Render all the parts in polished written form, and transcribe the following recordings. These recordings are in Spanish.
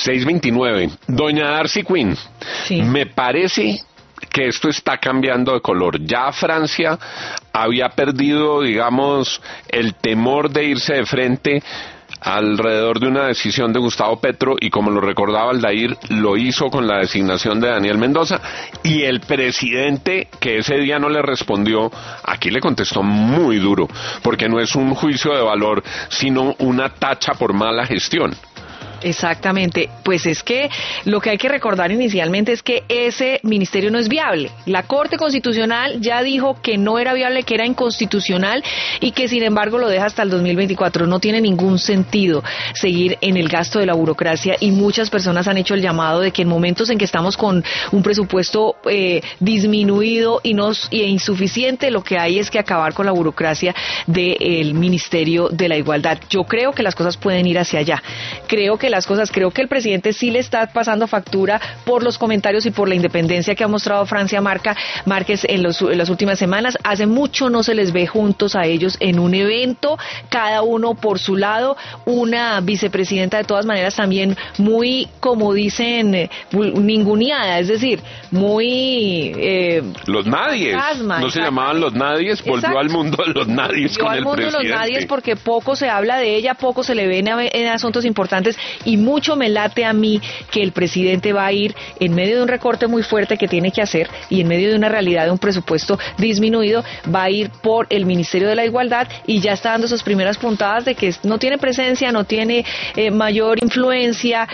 6:29. Doña Darcy Quinn, Sí. me parece que esto está cambiando de color. Ya Francia había perdido, digamos, el temor de irse de frente alrededor de una decisión de Gustavo Petro, y como lo recordaba Aldair, lo hizo con la designación de Daniel Mendoza, y el presidente, que ese día no le respondió, aquí le contestó muy duro, porque no es un juicio de valor, sino una tacha por mala gestión. Exactamente, pues es que lo que hay que recordar inicialmente es que ese ministerio no es viable. La Corte Constitucional ya dijo que no era viable, que era inconstitucional y que sin embargo lo deja hasta el 2024. No tiene ningún sentido seguir en el gasto de la burocracia, y muchas personas han hecho el llamado de que en momentos en que estamos con un presupuesto disminuido y insuficiente, lo que hay es que acabar con la burocracia del Ministerio de la Igualdad. Yo creo que las cosas pueden ir hacia allá. Creo que el presidente sí le está pasando factura por los comentarios y por la independencia que ha mostrado Francia Márquez en las últimas semanas. Hace mucho no se les ve juntos a ellos en un evento, cada uno por su lado. Una vicepresidenta de todas maneras también muy, como dicen, ninguneada, es decir, muy... los nadies, fantasma, no se llamaban los nadies, volvió exacto. al mundo de los nadies con el presidente. Volvió al mundo de los nadies porque poco se habla de ella, poco se le ve en asuntos importantes, y mucho me late a mí que el presidente va a ir en medio de un recorte muy fuerte que tiene que hacer y en medio de una realidad de un presupuesto disminuido, va a ir por el Ministerio de la Igualdad, y ya está dando sus primeras puntadas de que no tiene presencia, no tiene mayor influencia,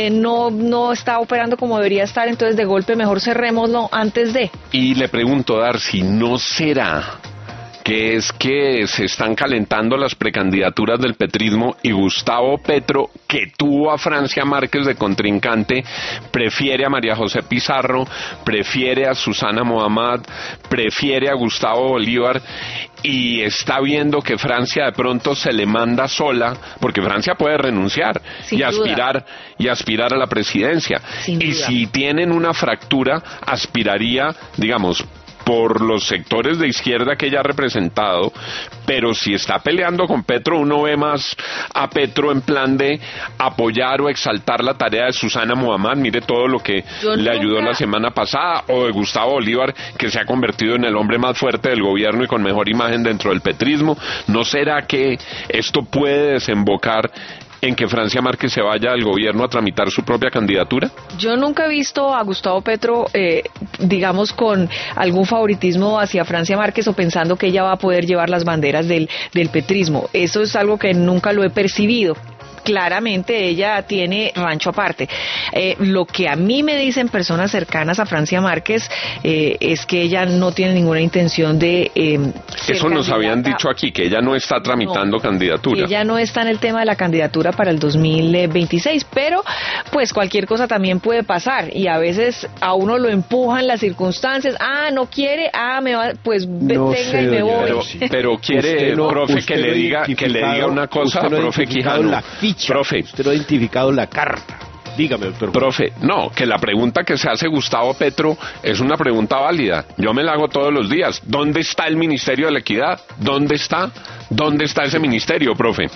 no está operando como debería estar, entonces de golpe mejor cerrémoslo antes de... Y le pregunto, Darcy, ¿no será que es que se están calentando las precandidaturas del petrismo y Gustavo Petro, que tuvo a Francia Márquez de contrincante, prefiere a María José Pizarro, prefiere a Susana Muhammad, prefiere a Gustavo Bolívar, y está viendo que Francia de pronto se le manda sola, porque Francia puede renunciar Sin duda. y aspirar a la presidencia? Sin y duda. si tienen una fractura, aspiraría, digamos, por los sectores de izquierda que ella ha representado, pero si está peleando con Petro, uno ve más a Petro en plan de apoyar o exaltar la tarea de Susana Muhammad, mire todo lo que le ayudó la semana pasada, o de Gustavo Bolívar, que se ha convertido en el hombre más fuerte del gobierno y con mejor imagen dentro del petrismo. ¿No será que esto puede desembocar en que Francia Márquez se vaya al gobierno a tramitar su propia candidatura? Yo nunca he visto a Gustavo Petro, digamos, con algún favoritismo hacia Francia Márquez o pensando que ella va a poder llevar las banderas del petrismo. Eso es algo que nunca lo he percibido. Claramente ella tiene rancho aparte. Lo que a mí me dicen personas cercanas a Francia Márquez es que ella no tiene ninguna intención de eso nos habían dicho aquí, que ella no está tramitando candidatura. Ella no está en el tema de la candidatura para el 2026, pero pues cualquier cosa también puede pasar, y a veces a uno lo empujan las circunstancias. No quiere, me va, pues no venga sé, y me voy. Pero quiere, profe, que le diga una cosa, profe Quijano. Profe, usted no ha identificado la carta. Dígame, doctor. Profe, no, que la pregunta que se hace Gustavo Petro es una pregunta válida. Yo me la hago todos los días. ¿Dónde está el Ministerio de la Equidad? ¿Dónde está? ¿Dónde está ese ministerio, profe?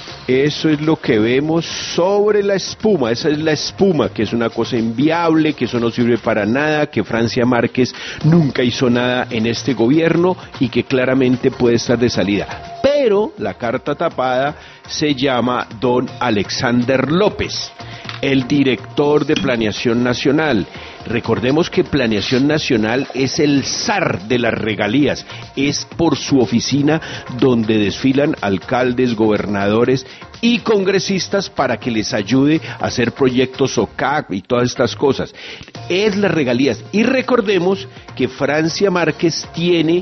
Eso es lo que vemos sobre la espuma, esa es la espuma, que es una cosa inviable, que eso no sirve para nada, que Francia Márquez nunca hizo nada en este gobierno y que claramente puede estar de salida. Pero la carta tapada se llama don Alexander López, el director de Planeación Nacional. Recordemos que Planeación Nacional es el zar de las regalías, es por su oficina donde desfilan alcaldes, gobernadores y congresistas para que les ayude a hacer proyectos OCAC y todas estas cosas. Es las regalías. Y recordemos que Francia Márquez tiene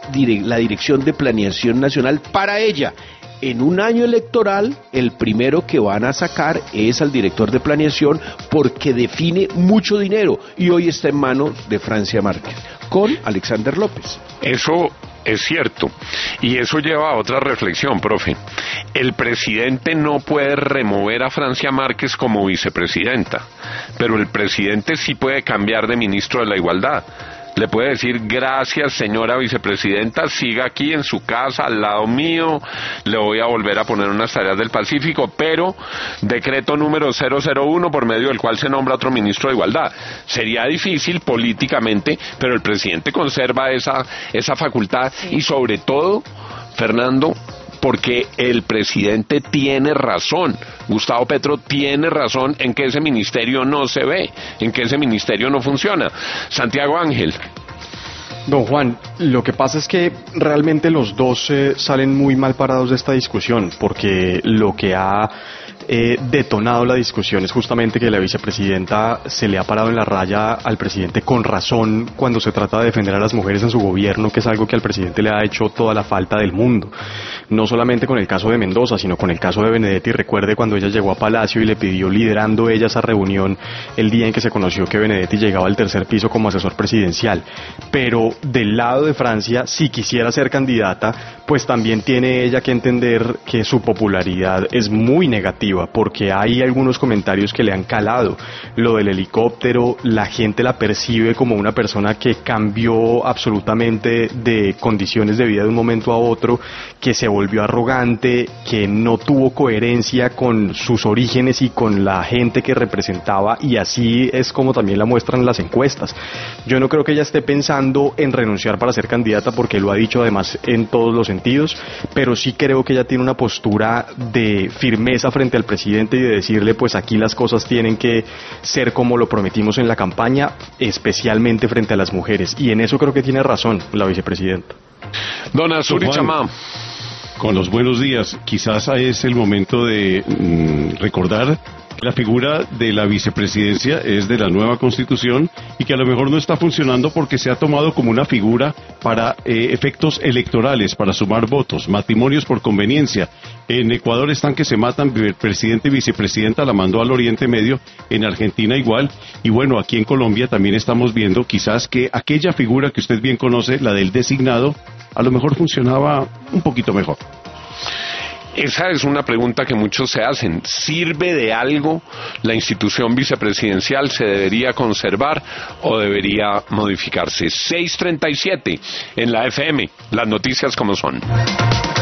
la dirección de Planeación Nacional para ella. En un año electoral, el primero que van a sacar es al director de planeación porque define mucho dinero y hoy está en manos de Francia Márquez con Alexander López. Eso es cierto, y eso lleva a otra reflexión, profe. El presidente no puede remover a Francia Márquez como vicepresidenta, pero el presidente sí puede cambiar de ministro de la Igualdad. le puede decir: gracias, señora vicepresidenta, siga aquí en su casa al lado mío, le voy a volver a poner unas tareas del Pacífico, pero decreto número 001 por medio del cual se nombra otro ministro de Igualdad. Sería difícil políticamente, pero el presidente conserva esa facultad. Sí. Y sobre todo, Fernando, porque el presidente tiene razón, Gustavo Petro tiene razón en que ese ministerio no se ve, en que ese ministerio no funciona. Santiago Ángel. Don Juan, lo que pasa es que realmente los dos salen muy mal parados de esta discusión, porque lo que ha detonado la discusión es justamente que la vicepresidenta se le ha parado en la raya al presidente con razón cuando se trata de defender a las mujeres en su gobierno, que es algo que al presidente le ha hecho toda la falta del mundo. No solamente con el caso de Mendoza, sino con el caso de Benedetti. Recuerde cuando ella llegó a Palacio y le pidió, liderando ella esa reunión, el día en que se conoció que Benedetti llegaba al tercer piso como asesor presidencial. Pero del lado de Francia, si quisiera ser candidata, pues también tiene ella que entender que su popularidad es muy negativa, porque hay algunos comentarios que le han calado. Lo del helicóptero, la gente la percibe como una persona que cambió absolutamente de condiciones de vida de un momento a otro, que se volvió arrogante, que no tuvo coherencia con sus orígenes y con la gente que representaba, y así es como también la muestran las encuestas. Yo no creo que ella esté pensando en renunciar para ser candidata, porque lo ha dicho además en todos los sentidos, pero sí creo que ella tiene una postura de firmeza frente al presidente y de decirle: pues aquí las cosas tienen que ser como lo prometimos en la campaña, especialmente frente a las mujeres, y en eso creo que tiene razón la vicepresidenta. Don Azuri Chamá. Con los buenos días, quizás es el momento de recordar que la figura de la vicepresidencia es de la nueva Constitución y que a lo mejor no está funcionando porque se ha tomado como una figura para efectos electorales, para sumar votos, matrimonios por conveniencia. En Ecuador están que se matan, presidente y vicepresidenta la mandó al Oriente Medio, en Argentina igual, y bueno, aquí en Colombia también estamos viendo quizás que aquella figura que usted bien conoce, la del designado, a lo mejor funcionaba un poquito mejor. Esa es una pregunta que muchos se hacen. ¿Sirve de algo la institución vicepresidencial? ¿Se debería conservar o debería modificarse? 6:37 en la FM. Las noticias como son.